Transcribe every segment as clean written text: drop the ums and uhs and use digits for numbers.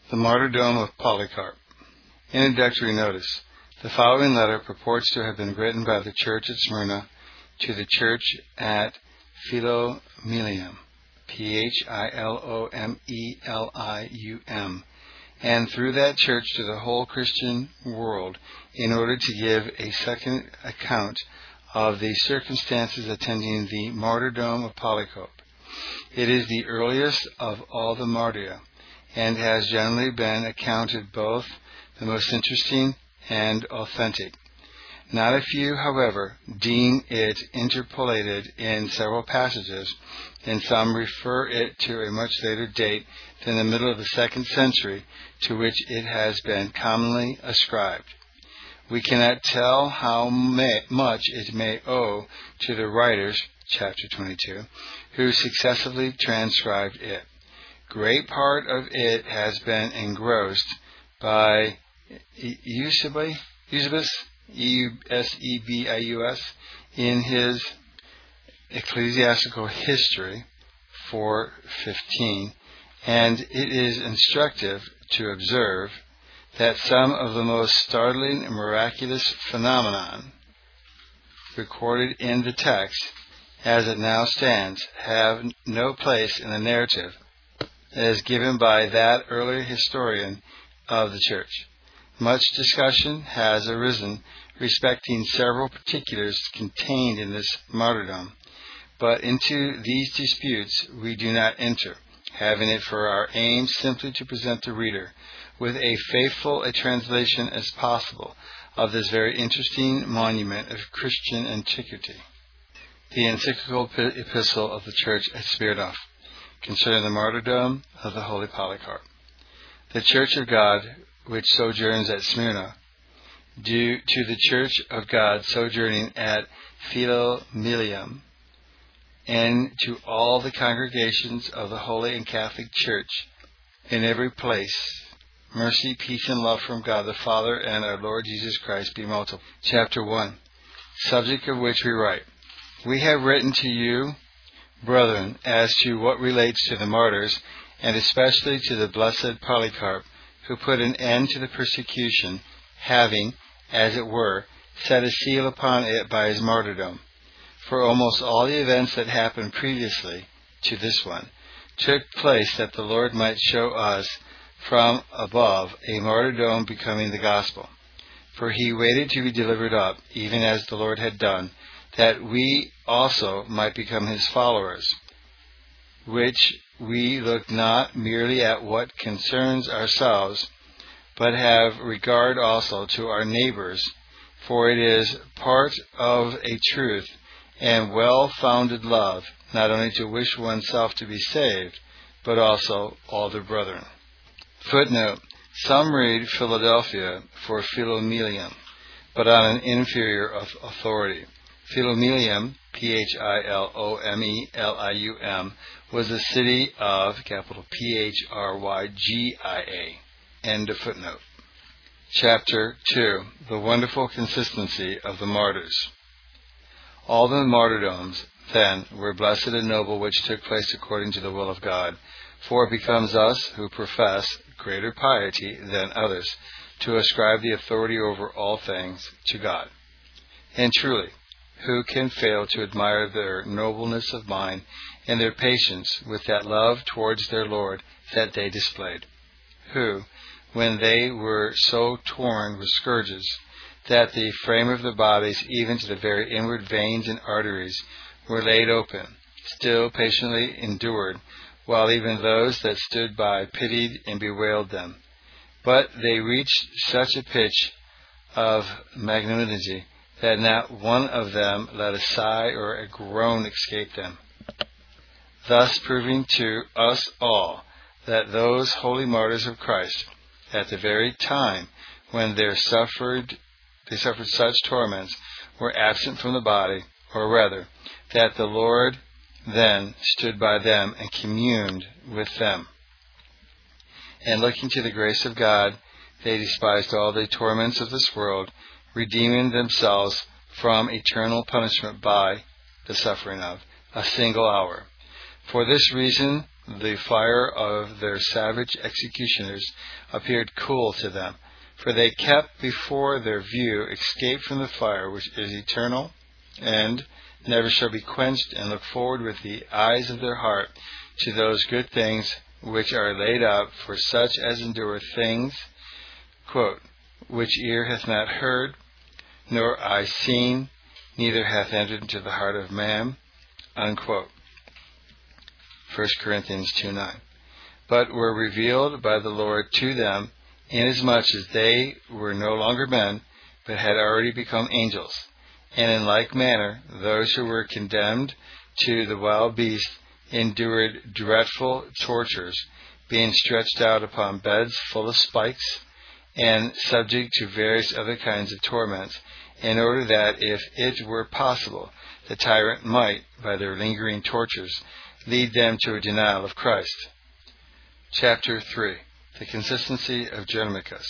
The Martyrdom of Polycarp. Introductory notice. The following letter purports to have been written by the church at Smyrna to the church at Philomelium, Philomelium, and through that church to the whole Christian world, in order to give a second account of the circumstances attending the martyrdom of Polycarp. It is the earliest of all the martyria, and has generally been accounted both the most interesting and authentic. Not a few, however, deem it interpolated in several passages, and some refer it to a much later date than the middle of the 2nd century, to which it has been commonly ascribed. We cannot tell how much it may owe to the writers, chapter 22, who successively transcribed it. Great part of it has been engrossed by Eusebius, Eusebius, in his Ecclesiastical History 4:15, and it is instructive to observe that some of the most startling and miraculous phenomenon recorded in the text, as it now stands, have no place in the narrative as given by that earlier historian of the church. Much discussion has arisen respecting several particulars contained in this martyrdom, but into these disputes we do not enter, having it for our aim simply to present the reader with a faithful a translation as possible of this very interesting monument of Christian antiquity. The encyclical epistle of the church at Smyrna concerning the martyrdom of the holy Polycarp. The church of God which sojourns at Smyrna, due to the church of God sojourning at Philomelium, and to all the congregations of the Holy and Catholic Church in every place, mercy, peace, and love from God the Father and our Lord Jesus Christ be multiplied. Chapter 1, subject of which we write. We have written to you, brethren, as to what relates to the martyrs, and especially to the blessed Polycarp, who put an end to the persecution, having, as it were, set a seal upon it by his martyrdom. For almost all the events that happened previously to this one took place that the Lord might show us from above a martyrdom becoming the gospel. For he waited to be delivered up, even as the Lord had done, that we also might become his followers, which we look not merely at what concerns ourselves, but have regard also to our neighbors, for it is part of a truth and well-founded love, not only to wish oneself to be saved, but also all the brethren. Footnote: some read Philadelphia for Philomelium, but on an inferior authority. Philomelium, Philomelium, was a city of capital Phrygia. End of footnote. Chapter 2. The wonderful consistency of the martyrs. All the martyrdoms, then, were blessed and noble which took place according to the will of God, for it becomes us who profess greater piety than others to ascribe the authority over all things to God. And truly, who can fail to admire their nobleness of mind and their patience with that love towards their Lord that they displayed, who, when they were so torn with scourges that the frame of their bodies, even to the very inward veins and arteries, were laid open, still patiently endured, while even those that stood by pitied and bewailed them. But they reached such a pitch of magnanimity that not one of them let a sigh or a groan escape them, thus proving to us all that those holy martyrs of Christ, at the very time when they suffered such torments, were absent from the body, or rather, that the Lord then stood by them and communed with them. And looking to the grace of God, they despised all the torments of this world, redeeming themselves from eternal punishment by the suffering of a single hour. For this reason the fire of their savage executioners appeared cool to them, for they kept before their view escape from the fire which is eternal and never shall be quenched, and look forward with the eyes of their heart to those good things which are laid up for such as endure things, quote, which ear hath not heard, nor eye seen, neither hath entered into the heart of man, unquote. 1 Corinthians 2:9. But were revealed by the Lord to them, inasmuch as they were no longer men, but had already become angels. And in like manner, those who were condemned to the wild beast endured dreadful tortures, being stretched out upon beds full of spikes, and subject to various other kinds of torments, in order that, if it were possible, the tyrant might, by their lingering tortures, lead them to a denial of Christ. Chapter 3. The consistency of Germanicus.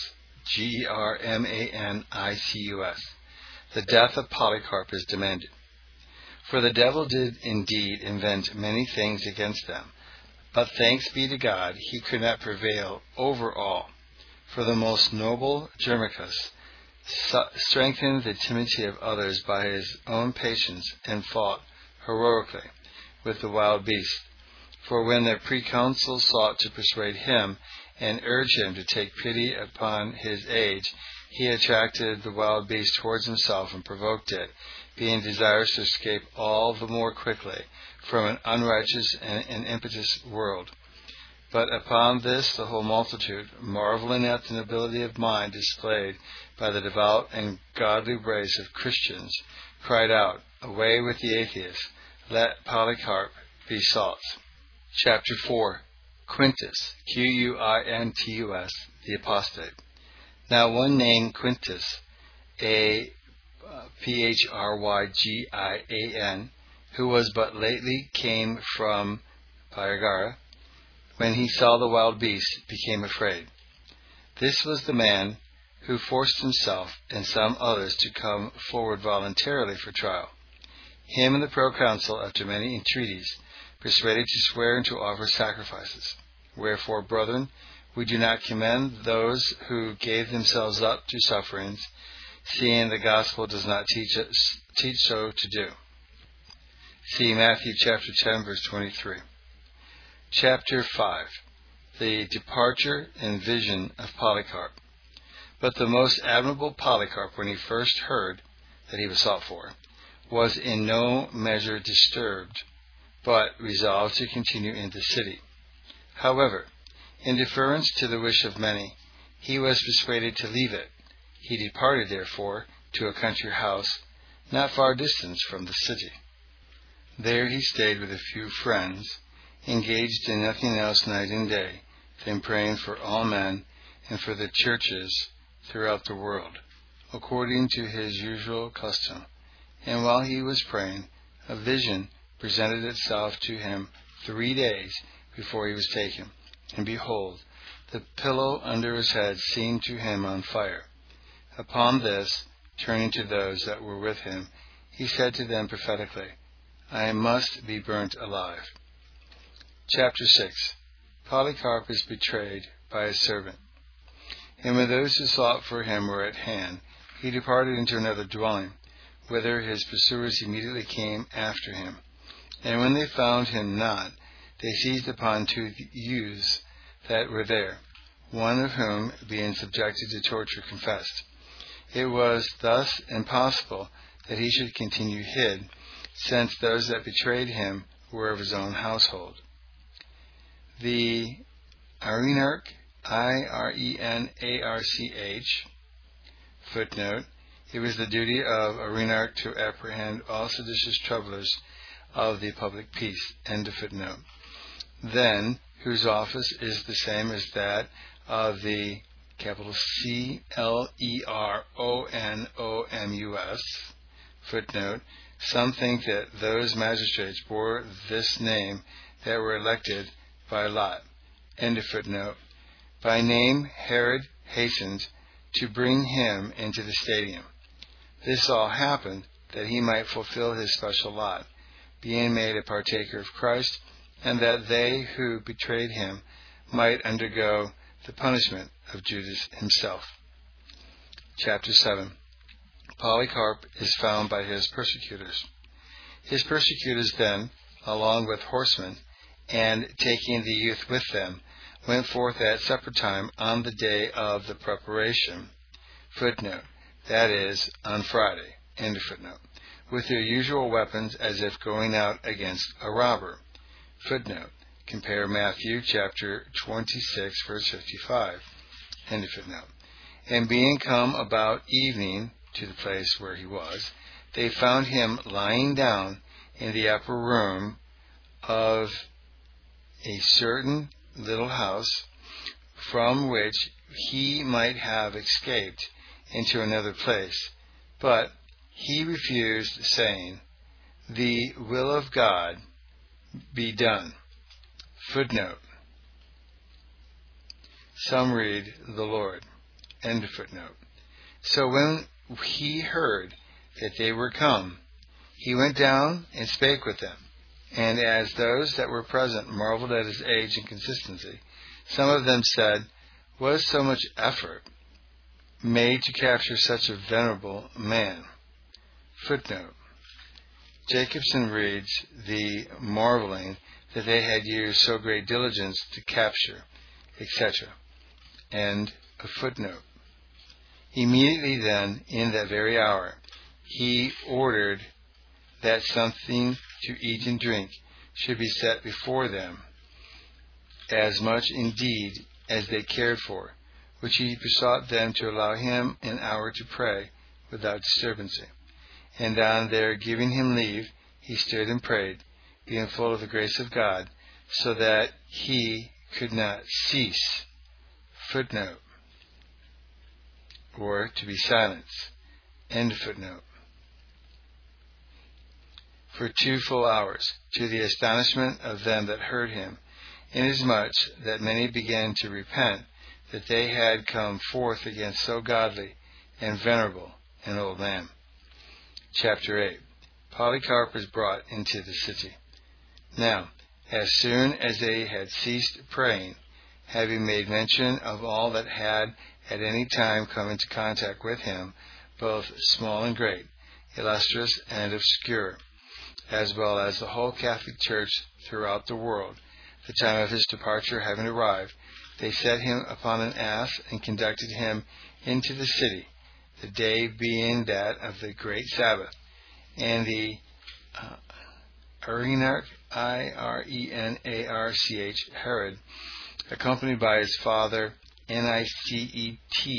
Germanicus. The death of Polycarp is demanded. For the devil did indeed invent many things against them, but thanks be to God, he could not prevail over all. For the most noble Germanicus strengthened the timidity of others by his own patience, and fought heroically with the wild beast. For when the proconsul sought to persuade him and urge him to take pity upon his age, he attracted the wild beast towards himself and provoked it, being desirous to escape all the more quickly from an unrighteous and impetuous world. But upon this the whole multitude, marveling at the nobility of mind displayed by the devout and godly race of Christians, cried out, "Away with the atheists! Let Polycarp be sought." Chapter 4. Quintus, Quintus, the apostate. Now one named Quintus, Phrygian, who was but lately came from Pyrgara, when he saw the wild beast, became afraid. This was the man who forced himself and some others to come forward voluntarily for trial. Him and the proconsul, after many entreaties, persuaded to swear and to offer sacrifices. Wherefore, brethren, we do not commend those who gave themselves up to sufferings, seeing the gospel does not teach so to do. See Matthew chapter 10, verse 23. Chapter 5. The departure and vision of Polycarp. But the most admirable Polycarp, when he first heard that he was sought for, was in no measure disturbed, but resolved to continue in the city. However, in deference to the wish of many, he was persuaded to leave it. He departed, therefore, to a country house, not far distant from the city. There he stayed with a few friends, engaged in nothing else night and day than praying for all men and for the churches throughout the world, according to his usual custom. And while he was praying, a vision presented itself to him 3 days before he was taken. And behold, the pillow under his head seemed to him on fire. Upon this, turning to those that were with him, he said to them prophetically, "I must be burnt alive." Chapter 6. Polycarp is betrayed by his servant. And when those who sought for him were at hand, he departed into another dwelling, whither his pursuers immediately came after him. And when they found him not, they seized upon 2 youths that were there, one of whom, being subjected to torture, confessed. It was thus impossible that he should continue hid, since those that betrayed him were of his own household. The Arenarch, Irenarch, footnote, it was the duty of Arenarch to apprehend all seditious troublers of the public peace, end of footnote. Then, whose office is the same as that of the Cleronomus, footnote, some think that those magistrates bore this name that were elected by lot, end of footnote. By name, Herod hastened to bring him into the stadium. This all happened that he might fulfill his special lot, being made a partaker of Christ, and that they who betrayed him might undergo the punishment of Judas himself. Chapter 7. Polycarp is found by his persecutors. His persecutors then, along with horsemen, and taking the youth with them, went forth at supper time on the day of the preparation. Footnote. That is, on Friday. End of footnote. With their usual weapons, as if going out against a robber. Footnote. Compare Matthew chapter 26, verse 55. End of footnote. And being come about evening to the place where he was, they found him lying down in the upper room of a certain little house, from which he might have escaped into another place. But he refused, saying, The will of God be done. Footnote. Some read, the Lord. End of footnote. So when he heard that they were come, he went down and spake with them. And as those that were present marveled at his age and consistency, some of them said, Was so much effort made to capture such a venerable man? Footnote. Jacobson reads the marveling that they had used so great diligence to capture, etc. End of footnote. Immediately then, in that very hour, he ordered that something to eat and drink should be set before them, as much indeed as they cared for, which he besought them to allow him an hour to pray without disturbancy. And on their giving him leave, he stood and prayed, being full of the grace of God, so that he could not cease. Footnote. Or to be silent. End of footnote. For 2 full hours, to the astonishment of them that heard him, inasmuch that many began to repent that they had come forth against so godly and venerable an old man. Chapter 8. Polycarp is brought into the city. Now, as soon as they had ceased praying, having made mention of all that had at any time come into contact with him, both small and great, illustrious and obscure, as well as the whole Catholic Church throughout the world, the time of his departure having arrived, they set him upon an ass and conducted him into the city, the day being that of the great Sabbath. And the Irenarch, Irenarch, Herod, accompanied by his father, Nicetes,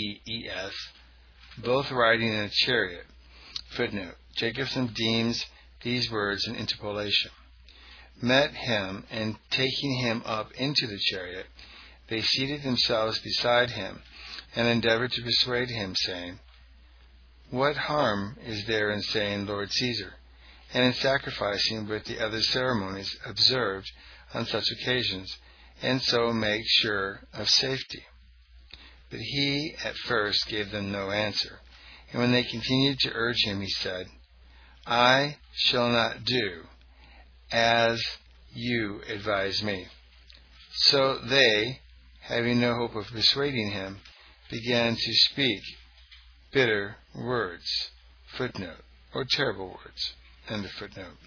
both riding in a chariot. Footnote. Jacobson deems these words an interpolation. Met him, and taking him up into the chariot, they seated themselves beside him, and endeavored to persuade him, saying, What harm is there in saying Lord Caesar, and in sacrificing with the other ceremonies observed on such occasions, and so make sure of safety? But he at first gave them no answer, and when they continued to urge him, he said, I shall not do as you advise me. So they, having no hope of persuading him, began to speak bitter words. Footnote. Or terrible words. End of footnote.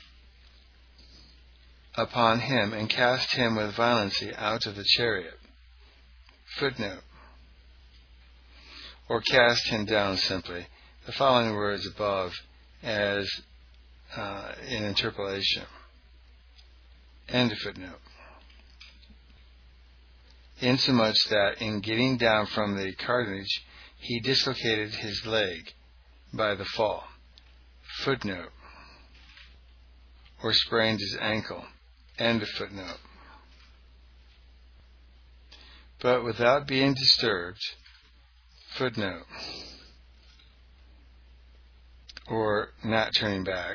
Upon him, and cast him with violency out of the chariot. Footnote. Or cast him down simply. The following words above as in interpolation. End of footnote. Insomuch that in getting down from the carriage, he dislocated his leg by the fall. Footnote. Or sprained his ankle. End of footnote. But without being disturbed. Footnote. Or not turning back.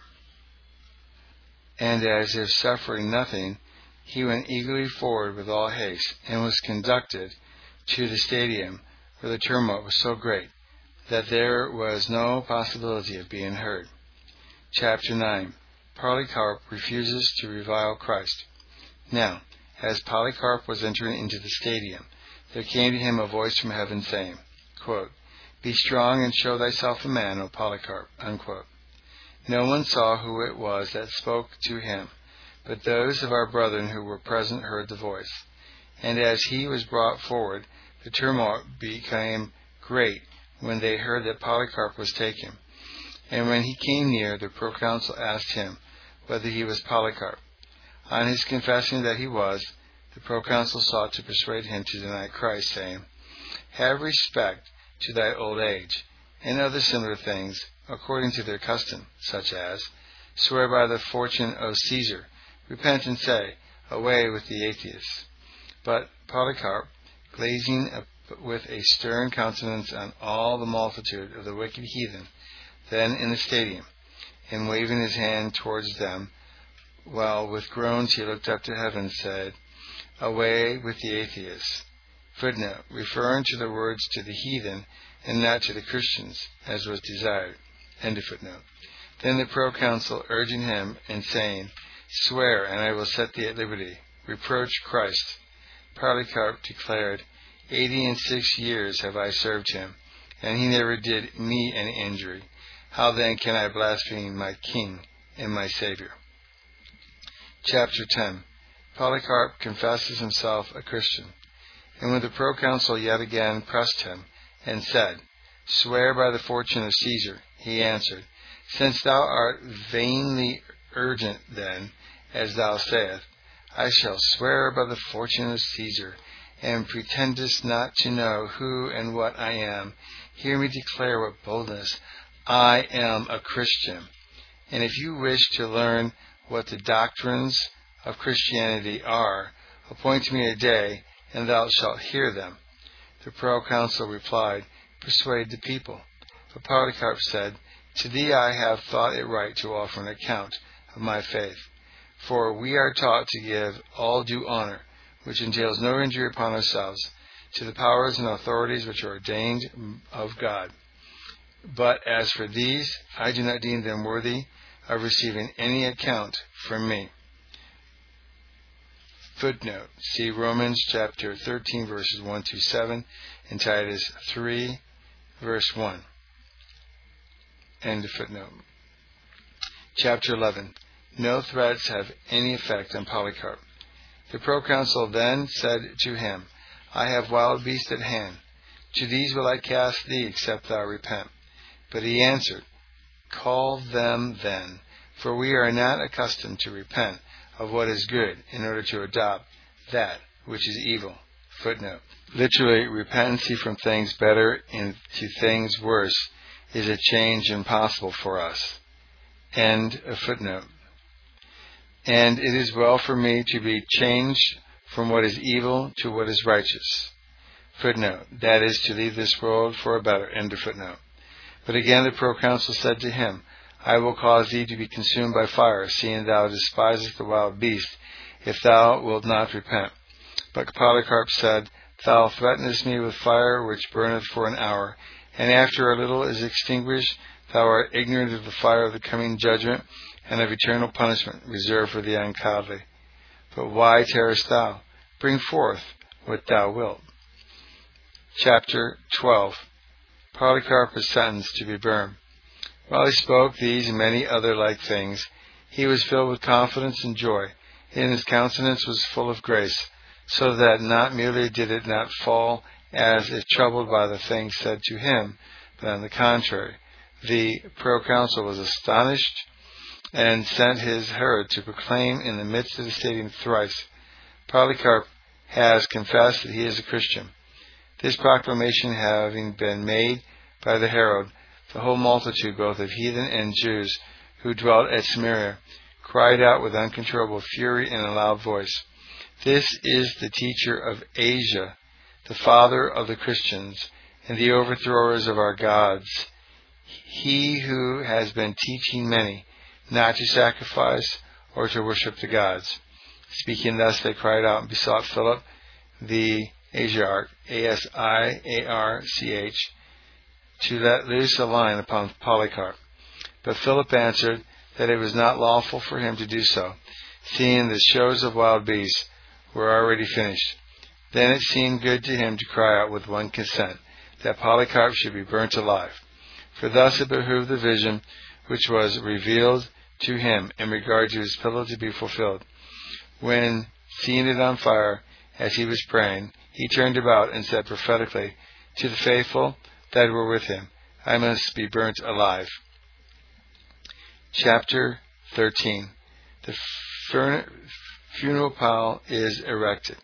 And as if suffering nothing, he went eagerly forward with all haste, and was conducted to the stadium, where the tumult was so great that there was no possibility of being heard. Chapter 9. Polycarp refuses to revile Christ. Now, as Polycarp was entering into the stadium, there came to him a voice from heaven saying, quote, "Be strong and show thyself a man, O Polycarp." Unquote. No one saw who it was that spoke to him, but those of our brethren who were present heard the voice. And as he was brought forward, the tumult became great when they heard that Polycarp was taken. And when he came near, the proconsul asked him whether he was Polycarp. On his confessing that he was, the proconsul sought to persuade him to deny Christ, saying, "Have respect to thy old age," and other similar things, according to their custom, such as, "Swear by the fortune of Caesar, repent and say, away with the atheists." But Polycarp, gazing up with a stern countenance on all the multitude of the wicked heathen then in the stadium, and waving his hand towards them, while with groans he looked up to heaven, said, "Away with the atheists." Footnote, referring to the words to the heathen and not to the Christians, as was desired. End of footnote. Then the proconsul, urging him and saying, "Swear, and I will set thee at liberty. Reproach Christ." Polycarp declared, 86 years have I served him, and he never did me any injury. How then can I blaspheme my King and my Savior? Chapter 10. Polycarp confesses himself a Christian. And when the proconsul yet again pressed him, and said, "Swear by the fortune of Caesar," he answered, "Since thou art vainly urgent then, as thou sayest, I shall swear by the fortune of Caesar, and pretendest not to know who and what I am. Hear me declare with boldness, I am a Christian. And if you wish to learn what the doctrines of Christianity are, appoint me a day, and thou shalt hear them." The proconsul replied, "Persuade the people." But Polycarp said, "To thee I have thought it right to offer an account of my faith. For we are taught to give all due honor, which entails no injury upon ourselves, to the powers and authorities which are ordained of God. But as for these, I do not deem them worthy of receiving any account from me." Footnote. See Romans chapter 13, verses 1 to 7, and Titus 3, verse 1. End of footnote. Chapter 11. No threats have any effect on Polycarp. The proconsul then said to him, "I have wild beasts at hand. To these will I cast thee, except thou repent." But he answered, "Call them then, for we are not accustomed to repent of what is good in order to adopt that which is evil." Footnote. Literally, repentancy from things better into things worse is a change impossible for us. End of footnote. And it is well for me to be changed from what is evil to what is righteous. Footnote. That is, to leave this world for a better. End of footnote. But again the proconsul said to him, "I will cause thee to be consumed by fire, seeing thou despisest the wild beast, if thou wilt not repent." But Polycarp said, "Thou threatenest me with fire which burneth for an hour, and after a little is extinguished. Thou art ignorant of the fire of the coming judgment, and of eternal punishment reserved for the ungodly. But why tarriest thou? Bring forth what thou wilt." Chapter 12. Polycarp is sentenced to be burned. While he spoke these and many other like things, he was filled with confidence and joy, and his countenance was full of grace, so that not merely did it not fall as if troubled by the things said to him, but on the contrary, the proconsul was astonished and sent his herald to proclaim in the midst of the stadium thrice, "Polycarp has confessed that he is a Christian." This proclamation having been made by the herald, the whole multitude, both of heathen and Jews, who dwelt at Samaria, cried out with uncontrollable fury in a loud voice, "This is the teacher of Asia, the father of the Christians, and the overthrowers of our gods. He who has been teaching many not to sacrifice or to worship the gods." Speaking thus, they cried out and besought Philip, the Asiarch, Asiarch, to let loose a line upon Polycarp. But Philip answered that it was not lawful for him to do so, seeing the shows of wild beasts were already finished. Then it seemed good to him to cry out with one consent that Polycarp should be burnt alive. For thus it behooved the vision which was revealed to him in regard to his pillow to be fulfilled. When, seeing it on fire, as he was praying, he turned about and said prophetically to the faithful that were with him, I must be burnt alive. Chapter 13. The funeral pile is erected.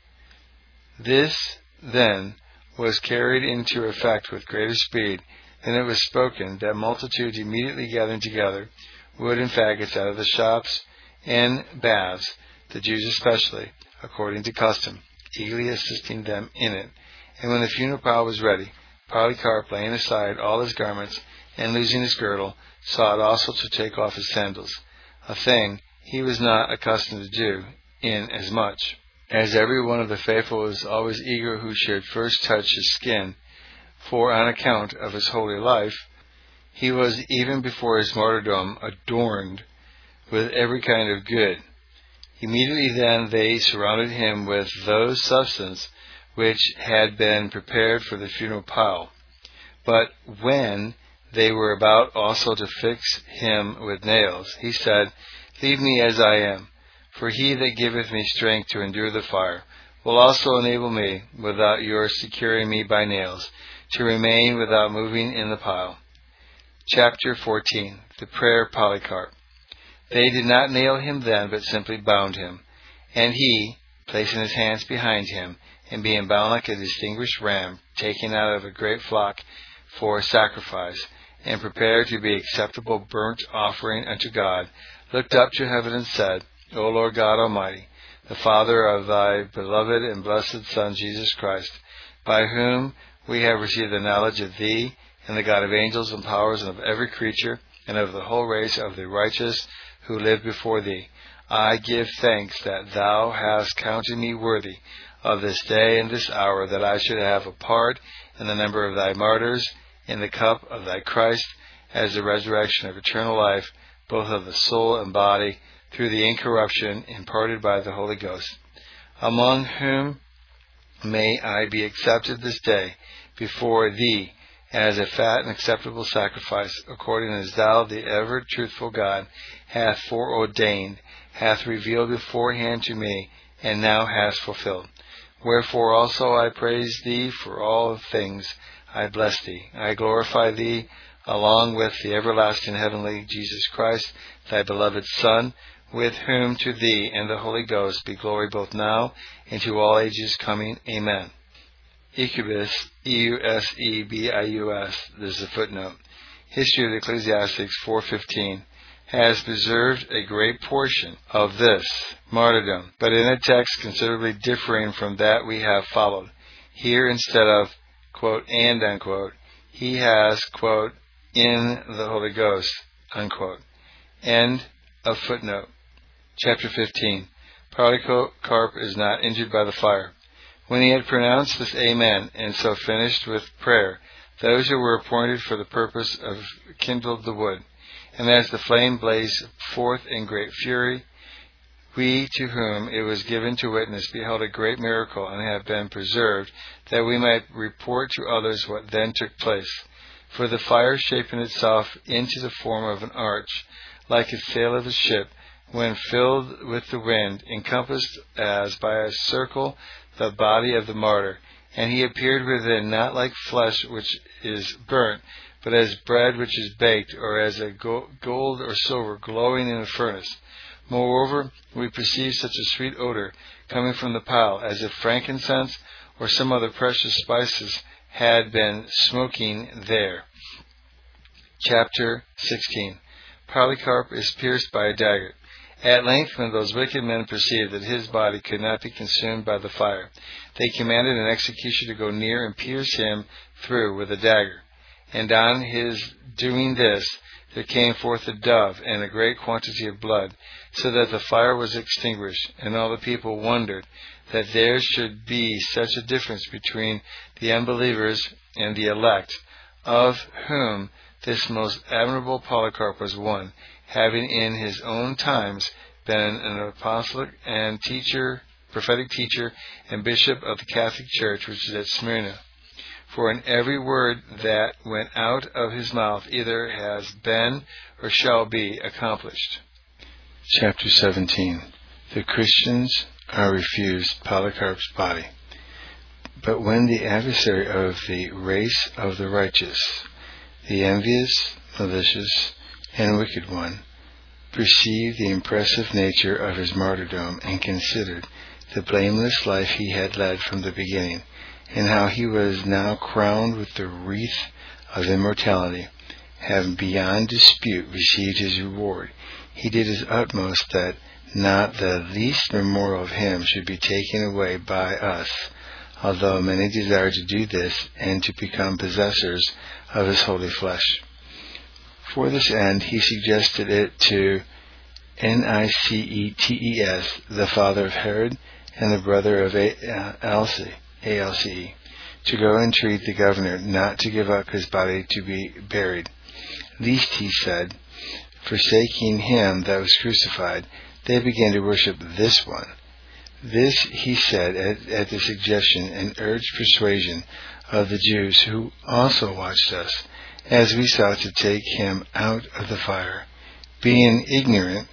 This, then, was carried into effect with greater speed than it was spoken, that multitudes immediately gathering together wood and faggots out of the shops and baths, the Jews especially, according to custom, eagerly assisting them in it. And when the funeral pile was ready, Polycarp, laying aside all his garments and losing his girdle, sought also to take off his sandals, a thing he was not accustomed to do, inasmuch as every one of the faithful was always eager who should first touch his skin, for on account of his holy life, he was even before his martyrdom adorned with every kind of good. Immediately then they surrounded him with those substances which had been prepared for the funeral pile. But when they were about also to fix him with nails, he said, Leave me as I am, for he that giveth me strength to endure the fire will also enable me, without your securing me by nails, to remain without moving in the pile. Chapter 14. The Prayer of Polycarp. They did not nail him then, but simply bound him. And he, placing his hands behind him, and being bound like a distinguished ram, taken out of a great flock for sacrifice, and prepared to be acceptable burnt offering unto God, looked up to heaven and said, O Lord God Almighty, the Father of thy beloved and blessed Son, Jesus Christ, by whom we have received the knowledge of thee, and the God of angels and powers, and of every creature, and of the whole race of the righteous who live before thee, I give thanks that thou hast counted me worthy of this day and this hour, that I should have a part in the number of thy martyrs, in the cup of thy Christ, as the resurrection of eternal life, both of the soul and body, through the incorruption imparted by the Holy Ghost. Among whom may I be accepted this day before thee as a fat and acceptable sacrifice, according as thou, the ever-truthful God, hath foreordained, hath revealed beforehand to me, and now hast fulfilled. Wherefore also I praise thee for all things. I bless thee. I glorify thee, along with the everlasting heavenly Jesus Christ, thy beloved Son, with whom to thee and the Holy Ghost be glory both now and to all ages coming. Amen. Eusebus, Eusebius, this is a footnote. History of the Ecclesiastics 4:15 has preserved a great portion of this martyrdom, but in a text considerably differing from that we have followed. Here, instead of, quote, and, unquote, he has, quote, in the Holy Ghost, unquote. End of footnote. Chapter 15. Polycarp is not injured by the fire. When he had pronounced this Amen, and so finished with prayer, those who were appointed for the purpose of kindled the wood. And as the flame blazed forth in great fury, we to whom it was given to witness beheld a great miracle, and have been preserved, that we might report to others what then took place. For the fire, shaping itself into the form of an arch, like a sail of a ship, when filled with the wind, encompassed as by a circle the body of the martyr, and he appeared within, not like flesh which is burnt, but as bread which is baked, or as a gold or silver glowing in a furnace. Moreover, we perceived such a sweet odor coming from the pile, as if frankincense or some other precious spices had been smoking there. Chapter 16. Polycarp is pierced by a dagger. At length, when those wicked men perceived that his body could not be consumed by the fire, they commanded an executioner to go near and pierce him through with a dagger. And on his doing this, there came forth a dove and a great quantity of blood, so that the fire was extinguished, and all the people wondered that there should be such a difference between the unbelievers and the elect, of whom this most admirable Polycarp was one, having in his own times been an apostolic and prophetic teacher and bishop of the Catholic Church, which is at Smyrna. For in every word that went out of his mouth either has been or shall be accomplished. Chapter 17. The Christians are refused Polycarp's body. But when the adversary of the race of the righteous, the envious, malicious, and wicked one, perceived the impressive nature of his martyrdom and considered the blameless life he had led from the beginning, and how he was now crowned with the wreath of immortality, having beyond dispute received his reward, he did his utmost that not the least memorial of him should be taken away by us, although many desire to do this and to become possessors of his holy flesh. For this end he suggested it to Nicetes, the father of Herod and the brother of Alce, to go entreat the governor not to give up his body to be buried, lest, he said, forsaking him that was crucified, they began to worship this one. This he said at the suggestion and urged persuasion of the Jews, who also watched us, as we sought to take him out of the fire, being ignorant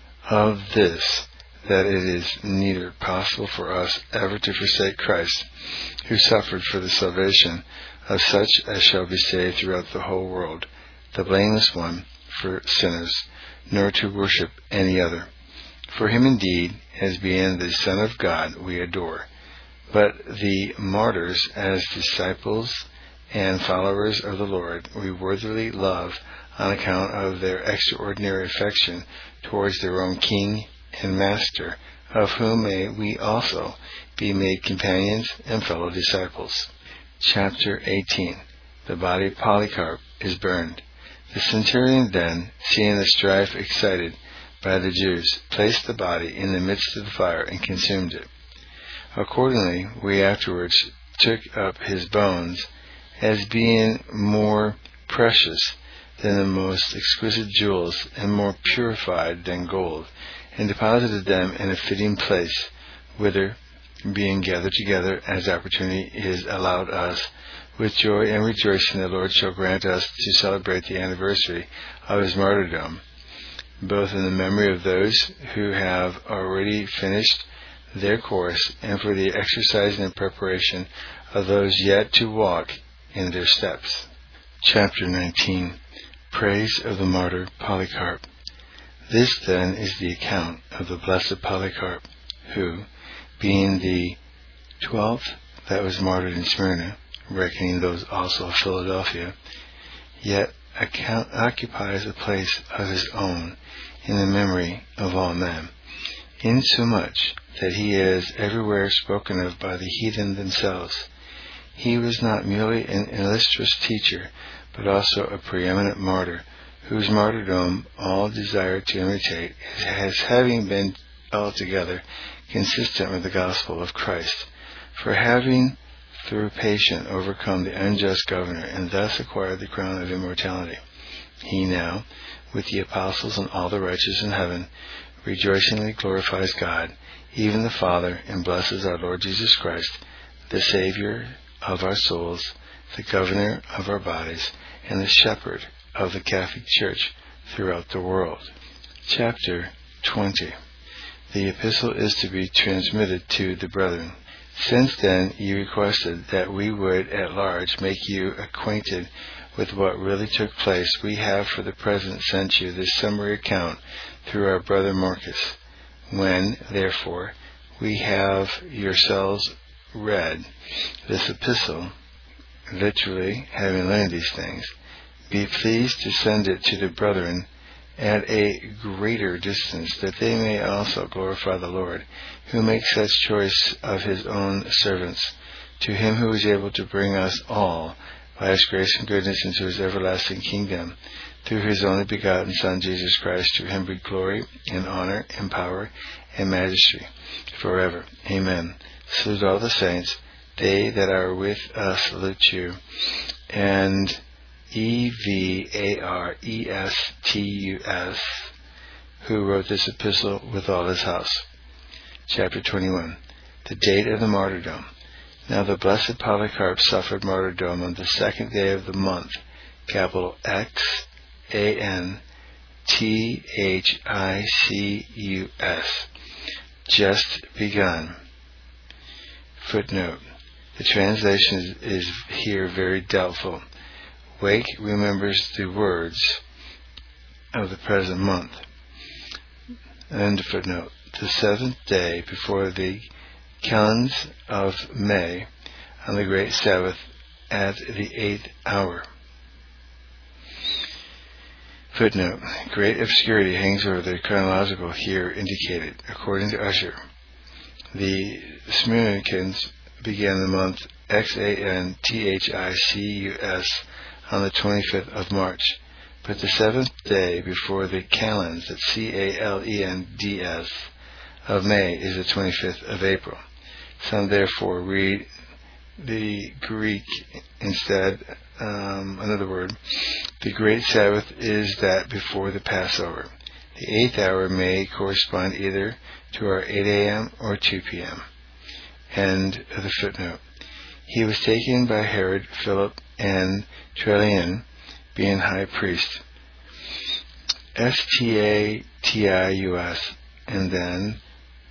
of this, that it is neither possible for us ever to forsake Christ, who suffered for the salvation of such as shall be saved throughout the whole world, the blameless one, for sinners, nor to worship any other. For him indeed, as being the Son of God, we adore, but the martyrs as disciples and followers of the Lord we worthily love on account of their extraordinary affection towards their own King and Master, of whom may we also be made companions and fellow disciples. Chapter 18. The body of Polycarp is burned. The centurion then, seeing the strife excited by the Jews, placed the body in the midst of the fire and consumed it. Accordingly, we afterwards took up his bones, as being more precious than the most exquisite jewels and more purified than gold, and deposited them in a fitting place, whither, being gathered together as opportunity is allowed us, with joy and rejoicing the Lord shall grant us to celebrate the anniversary of his martyrdom, both in the memory of those who have already finished their course, and for the exercising and preparation of those yet to walk in their steps. Chapter 19. Praise of the martyr Polycarp. This then is the account of the blessed Polycarp, who, being the 12th that was martyred in Smyrna, reckoning those also of Philadelphia, yet occupies a place of his own in the memory of all men, insomuch that he is everywhere spoken of by the heathen themselves. He was not merely an illustrious teacher, but also a preeminent martyr, whose martyrdom all desire to imitate, as having been altogether consistent with the gospel of Christ. For having through patience overcome the unjust governor, and thus acquired the crown of immortality, he now, with the apostles and all the righteous in heaven, rejoicingly glorifies God, even the Father, and blesses our Lord Jesus Christ, the Savior of our souls, the governor of our bodies, and the shepherd of the Catholic Church throughout the world. Chapter 20. The epistle is to be transmitted to the brethren. Since then you requested that we would at large make you acquainted with what really took place, we have for the present sent you this summary account through our brother Marcus. When, therefore, we have yourselves read this epistle, literally having learned these things, be pleased to send it to the brethren at a greater distance, that they may also glorify the Lord, who makes such choice of his own servants, to him who is able to bring us all by his grace and goodness into his everlasting kingdom, through his only begotten Son, Jesus Christ. To him be glory and honor and power and majesty forever. Amen. Salute all the saints. They that are with us salute you. And Evarestus, who wrote this epistle with all his house. Chapter 21. The date of the martyrdom. Now the blessed Polycarp suffered martyrdom on the 2nd day of the month, capital XANTHICUS, just begun. Footnote. The translation is here very doubtful. Wake remembers the words of the present month. End of footnote. The 7th day before the Calends of May, on the great Sabbath, at the 8th hour. Footnote. Great obscurity hangs over the chronological here indicated. According to Usher, the Smyrnicans began the month XANTHICUS on the 25th of March, but the 7th day before the Calends, that's CALENDS, of May is the 25th of April. Some therefore read the Greek instead. Another word, the great Sabbath is that before the Passover. The 8th hour may correspond either to our 8 a.m. or 2 p.m. End of the footnote. He was taken by Herod, Philip, and Traian, being high priest. STATIUS, and then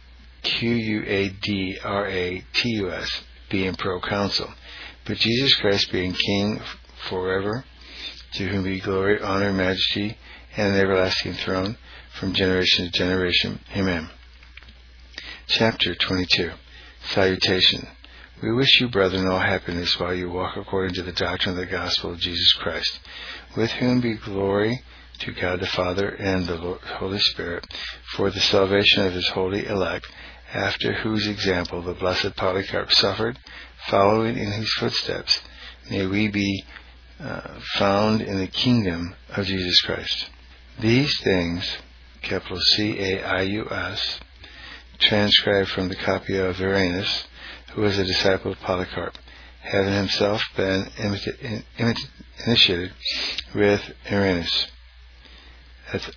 QUADRATUS, being proconsul. But Jesus Christ being King forever, to whom be glory, honor, majesty, and an everlasting throne, from generation to generation. Amen. Chapter 22. Salutation. We wish you, brethren, all happiness while you walk according to the doctrine of the gospel of Jesus Christ, with whom be glory to God the Father and the Holy Spirit, for the salvation of his holy elect, after whose example the blessed Polycarp suffered, following in whose footsteps may we be found in the kingdom of Jesus Christ. These things, capital CAIUS, transcribed from the copy of Irenaeus, who was a disciple of Polycarp, having himself been initiated with Irenaeus. That's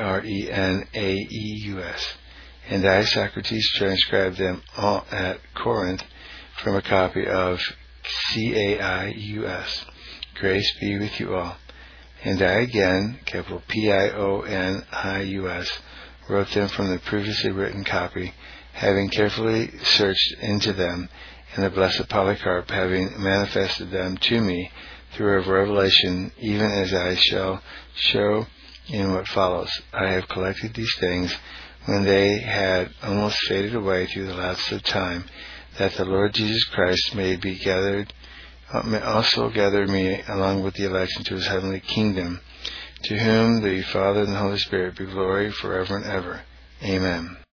IRENAEUS. And I, Socrates, transcribed them all at Corinth from a copy of CAIUS. Grace be with you all. And I again, capital PIONIUS, wrote them from the previously written copy, having carefully searched into them, and the blessed Polycarp having manifested them to me through a revelation, even as I shall show in what follows. I have collected these things when they had almost faded away through the lapse of time, that the Lord Jesus Christ may also gather me along with the elect into his heavenly kingdom, to whom the Father and the Holy Spirit be glory forever and ever. Amen.